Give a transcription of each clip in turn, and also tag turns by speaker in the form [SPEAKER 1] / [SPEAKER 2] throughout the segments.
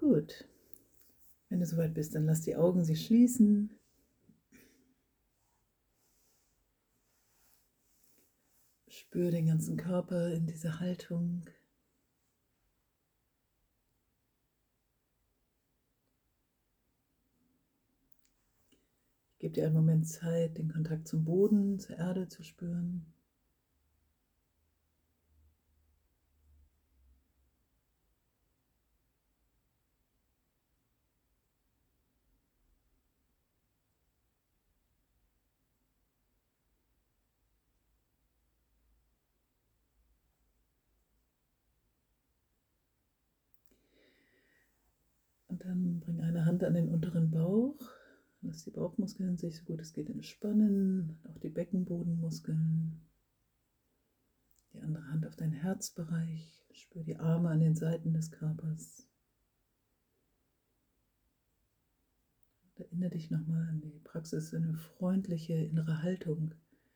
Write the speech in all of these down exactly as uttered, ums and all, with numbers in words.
[SPEAKER 1] Gut, wenn du soweit bist, dann lass die Augen sich schließen. Spür den ganzen Körper in dieser Haltung. Gib dir einen Moment Zeit, den Kontakt zum Boden, zur Erde zu spüren. Und dann bring eine Hand an den unteren Bauch. Lass die Bauchmuskeln sich so gut es geht entspannen, auch die Beckenbodenmuskeln. Die andere Hand auf deinen Herzbereich. Spür die Arme an den Seiten des Körpers. Und erinnere dich nochmal an die Praxis, eine freundliche innere Haltung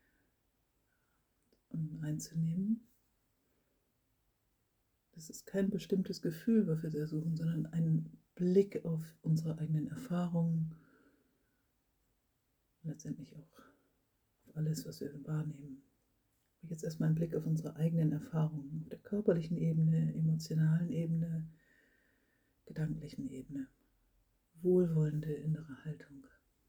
[SPEAKER 1] einzunehmen. Das ist kein bestimmtes Gefühl, was wir da suchen, sondern ein Blick auf unsere eigenen Erfahrungen, letztendlich auch auf alles, was wir wahrnehmen. Jetzt erstmal ein Blick auf unsere eigenen Erfahrungen, auf der körperlichen Ebene, emotionalen Ebene, gedanklichen Ebene. Wohlwollende innere Haltung.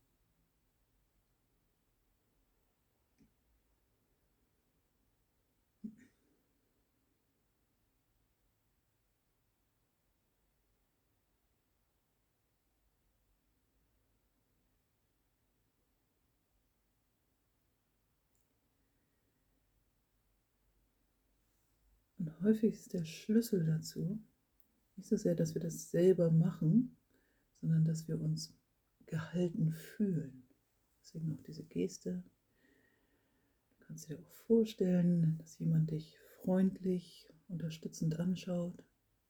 [SPEAKER 1] Und häufig ist der Schlüssel dazu, nicht so sehr, dass wir das selber machen, sondern dass wir uns gehalten fühlen. Deswegen auch diese Geste. Du kannst dir auch vorstellen, dass jemand dich freundlich, unterstützend anschaut.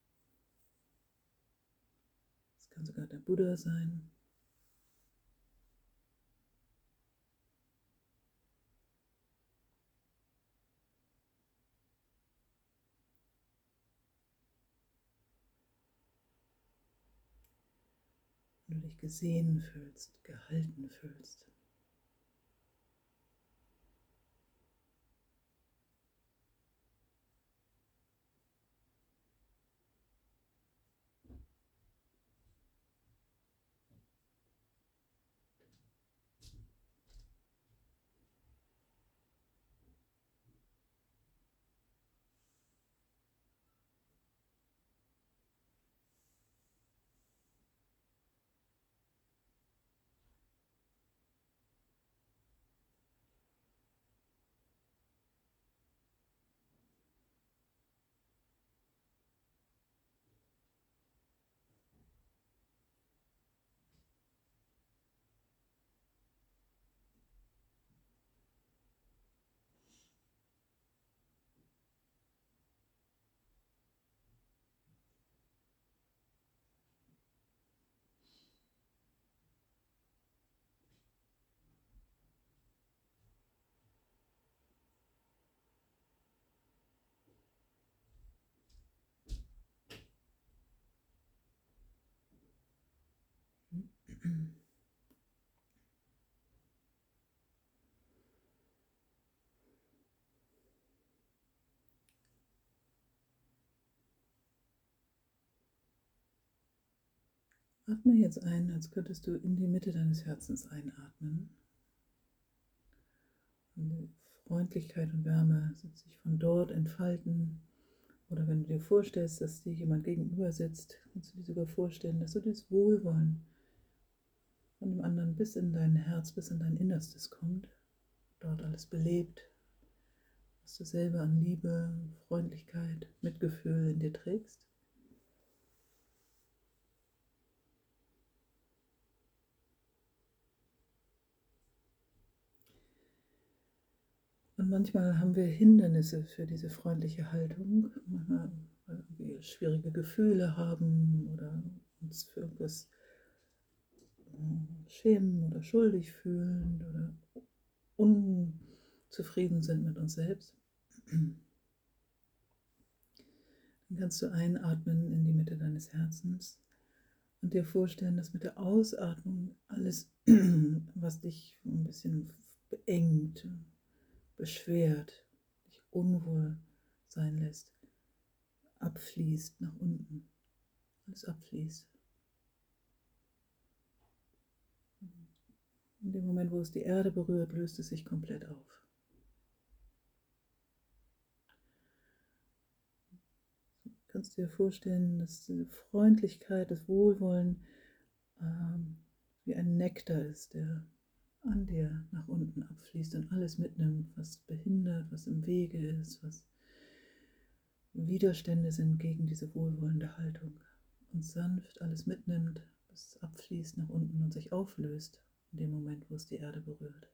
[SPEAKER 1] Das kann sogar der Buddha sein. Wenn du dich gesehen fühlst, gehalten fühlst. Atme jetzt ein, als könntest du in die Mitte deines Herzens einatmen. Und die Freundlichkeit und Wärme sich von dort entfalten. Oder wenn du dir vorstellst, dass dir jemand gegenüber sitzt, kannst du dir sogar vorstellen, dass du das Wohlwollen von dem anderen bis in dein Herz, bis in dein Innerstes kommt. Dort alles belebt, was du selber an Liebe, Freundlichkeit, Mitgefühl in dir trägst. Und manchmal haben wir Hindernisse für diese freundliche Haltung, manchmal, weil wir schwierige Gefühle haben oder uns für irgendwas schämen oder schuldig fühlen oder unzufrieden sind mit uns selbst. Dann kannst du einatmen in die Mitte deines Herzens Und dir vorstellen, dass mit der Ausatmung alles, was dich ein bisschen beengt, beschwert, dich unwohl sein lässt, abfließt nach unten. Alles abfließt. In dem Moment, wo es die Erde berührt, löst es sich komplett auf. Du kannst dir vorstellen, dass diese Freundlichkeit, das Wohlwollen ähm, wie ein Nektar ist, der an dir nach unten abfließt und alles mitnimmt, was behindert, was im Wege ist, was Widerstände sind gegen diese wohlwollende Haltung. Und sanft alles mitnimmt, bis es abfließt nach unten und sich auflöst, in dem Moment, wo es die Erde berührt.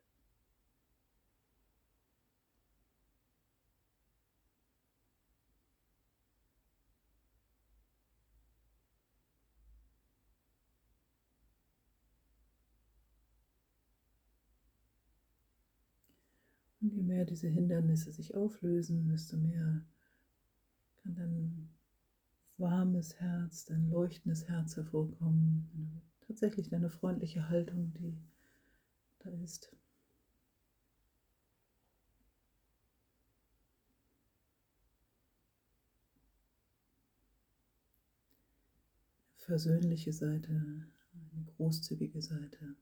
[SPEAKER 1] Und je mehr diese Hindernisse sich auflösen, desto mehr kann dein warmes Herz, dein leuchtendes Herz hervorkommen. Tatsächlich deine freundliche Haltung, die da ist. Versöhnliche Seite, eine großzügige Seite.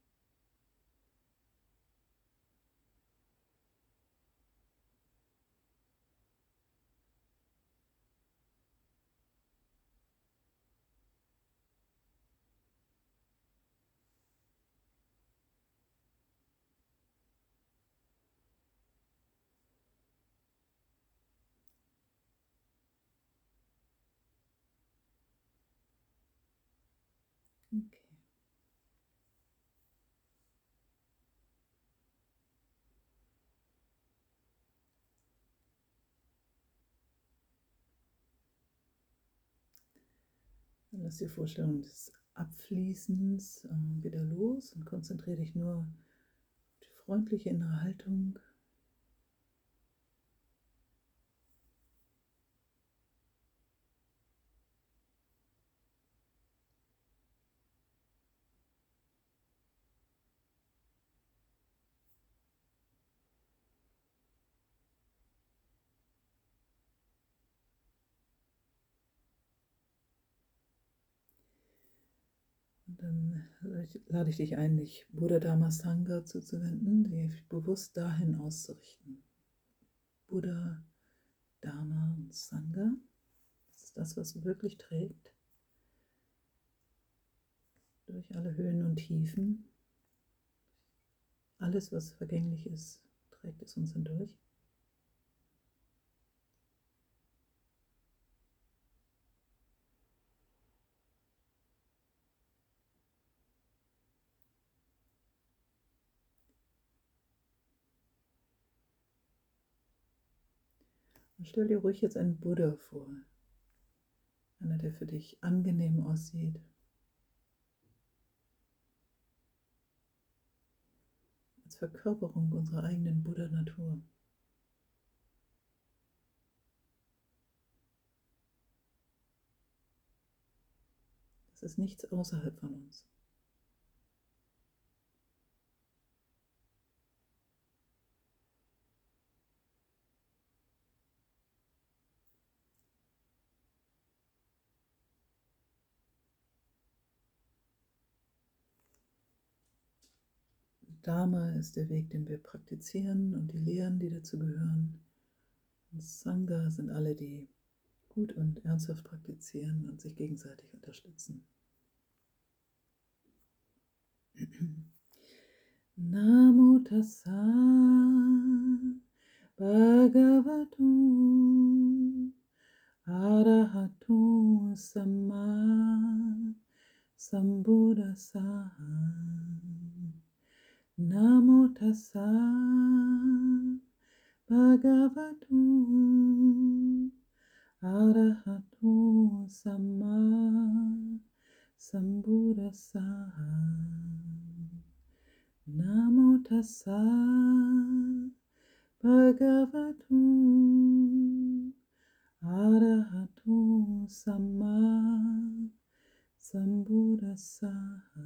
[SPEAKER 1] Okay. Dann lass die Vorstellung des Abfließens äh, wieder los und konzentriere dich nur auf die freundliche innere Haltung. Und dann lade ich dich ein, dich Buddha Dharma Sangha zuzuwenden, dich bewusst dahin auszurichten. Buddha, Dharma und Sangha, das ist das, was wirklich trägt. Durch alle Höhen und Tiefen. Alles, was vergänglich ist, trägt es uns hindurch. Und stell dir ruhig jetzt einen Buddha vor. Einer, der für dich angenehm aussieht. Als Verkörperung unserer eigenen Buddha-Natur. Das ist nichts außerhalb von uns. Dharma ist der Weg, den wir praktizieren und die Lehren, die dazu gehören. Und Sangha sind alle, die gut und ernsthaft praktizieren und sich gegenseitig unterstützen. Namo Tassa Bhagavato Arahato Samma Sambuddhassa. Namo Tassa Bhagavato Arahato Samma Sambuddhassa. Namo Tassa Bhagavato Arahato Samma Sambuddhasa.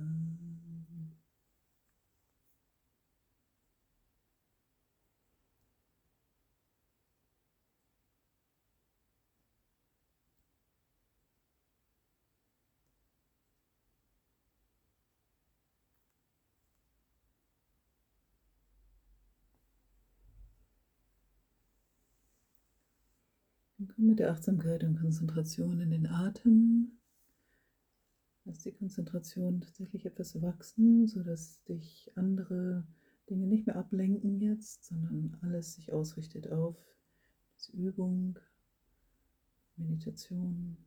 [SPEAKER 1] Und komm mit der Achtsamkeit und Konzentration in den Atem. Lass die Konzentration tatsächlich etwas wachsen, sodass dich andere Dinge nicht mehr ablenken jetzt, sondern alles sich ausrichtet auf diese Übung, Meditation.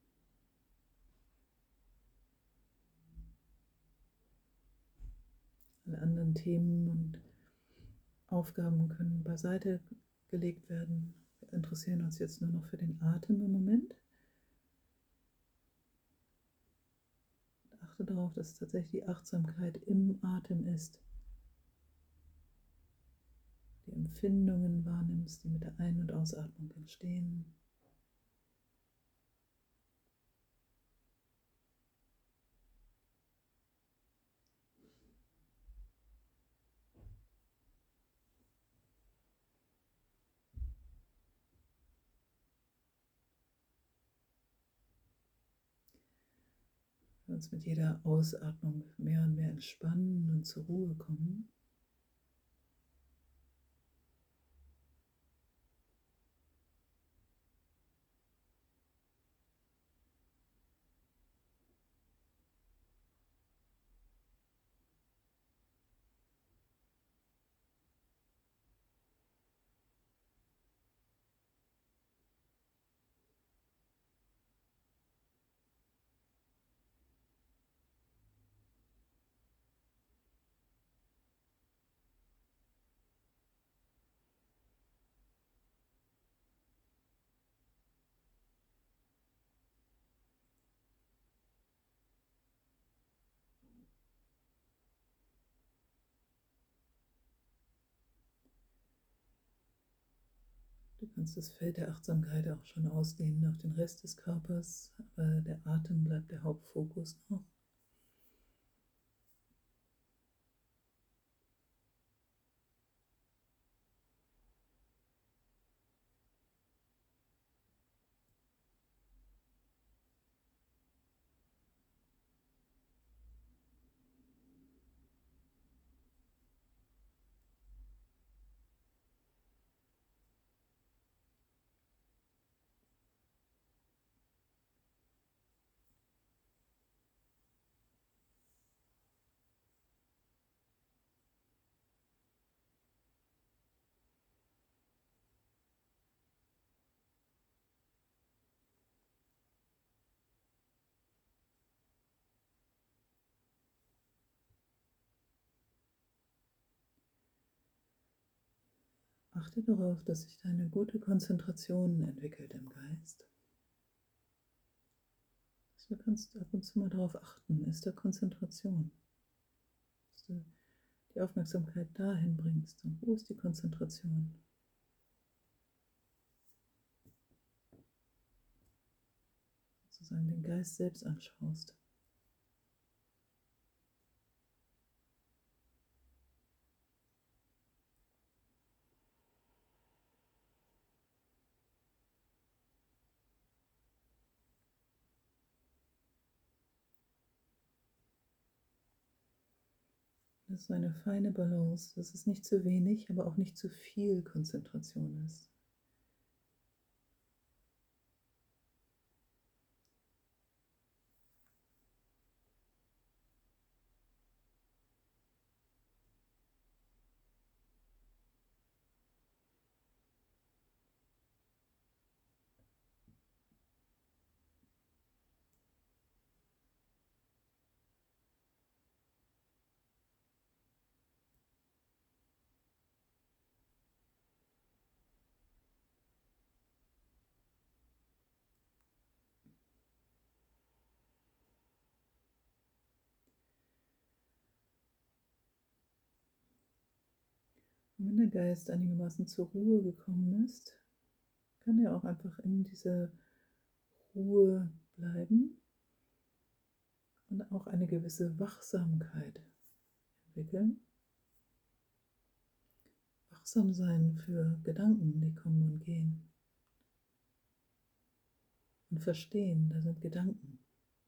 [SPEAKER 1] Alle anderen Themen und Aufgaben können beiseite gelegt werden. Wir interessieren uns jetzt nur noch für den Atem im Moment. Und achte darauf, dass tatsächlich die Achtsamkeit im Atem ist. Die Empfindungen wahrnimmst, die mit der Ein- und Ausatmung entstehen. Wir uns mit jeder Ausatmung mehr und mehr entspannen und zur Ruhe kommen. Du kannst das Feld der Achtsamkeit auch schon ausdehnen auf den Rest des Körpers, aber der Atem bleibt der Hauptfokus noch. Achte darauf, dass sich eine gute Konzentration entwickelt im Geist. Du kannst ab und zu mal darauf achten, ist da Konzentration. Dass du die Aufmerksamkeit dahin bringst. Und wo ist die Konzentration? Sozusagen den Geist selbst anschaust. Das ist eine feine Balance, dass es nicht zu wenig, aber auch nicht zu viel Konzentration ist. Und wenn der Geist einigermaßen zur Ruhe gekommen ist, kann er auch einfach in dieser Ruhe bleiben. und auch eine gewisse Wachsamkeit entwickeln. Wachsam sein für Gedanken, die kommen und gehen. Und verstehen, da sind Gedanken.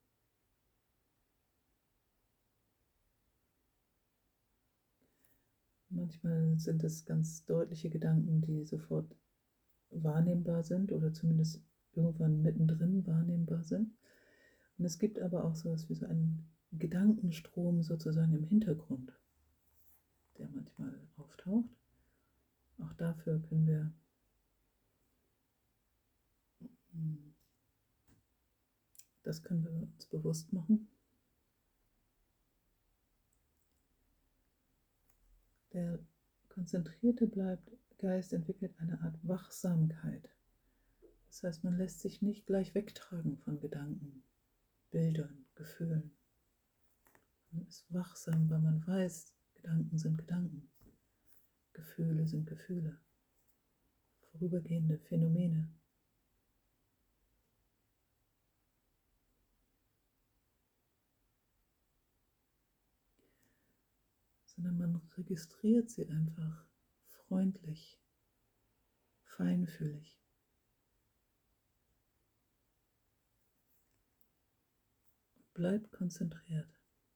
[SPEAKER 1] Manchmal sind es ganz deutliche Gedanken, die sofort wahrnehmbar sind oder zumindest irgendwann mittendrin wahrnehmbar sind. Und es gibt aber auch so etwas wie so einen Gedankenstrom sozusagen im Hintergrund, der manchmal auftaucht. Auch dafür können wir das können wir uns bewusst machen. Der konzentrierte bleibt, Geist entwickelt eine Art Wachsamkeit. Das heißt, man lässt sich nicht gleich wegtragen von Gedanken, Bildern, Gefühlen. Man ist wachsam, weil man weiß, Gedanken sind Gedanken. Gefühle sind Gefühle. Vorübergehende Phänomene. Sondern man registriert sie einfach freundlich, feinfühlig. Bleibt konzentriert.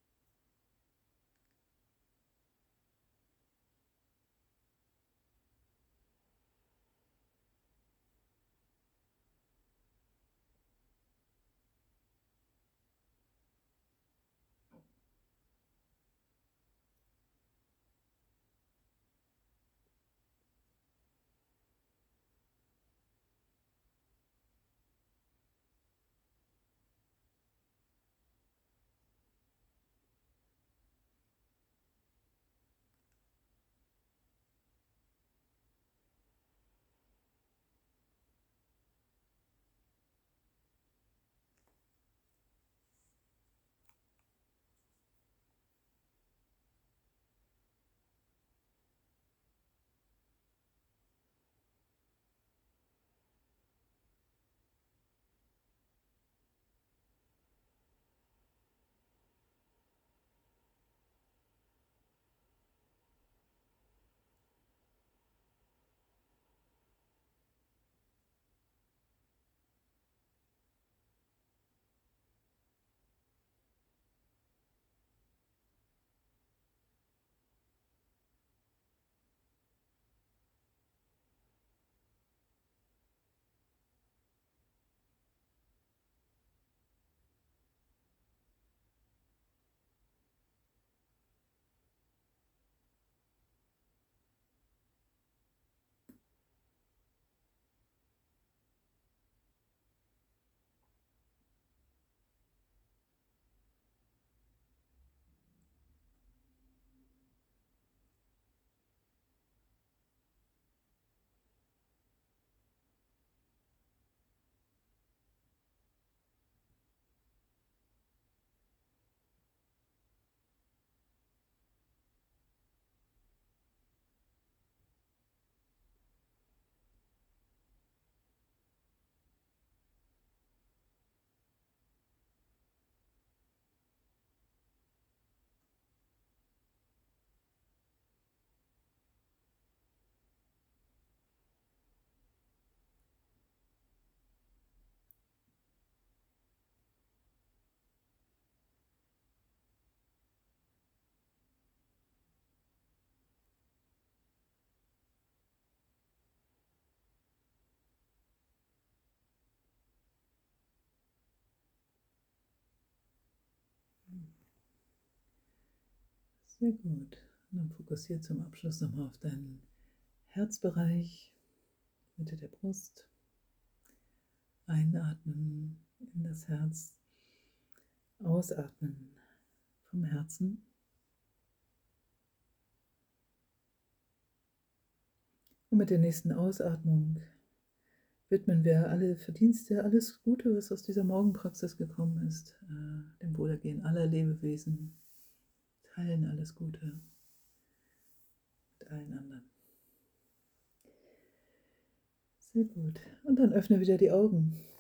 [SPEAKER 1] Sehr gut. Und dann fokussiert zum Abschluss nochmal auf deinen Herzbereich, Mitte der Brust. Einatmen in das Herz, ausatmen vom Herzen. Und mit der nächsten Ausatmung widmen wir alle Verdienste, alles Gute, was aus dieser Morgenpraxis gekommen ist, äh, dem Wohlergehen aller Lebewesen, teilen alles Gute mit allen anderen. Sehr gut. Und dann öffne wieder die Augen.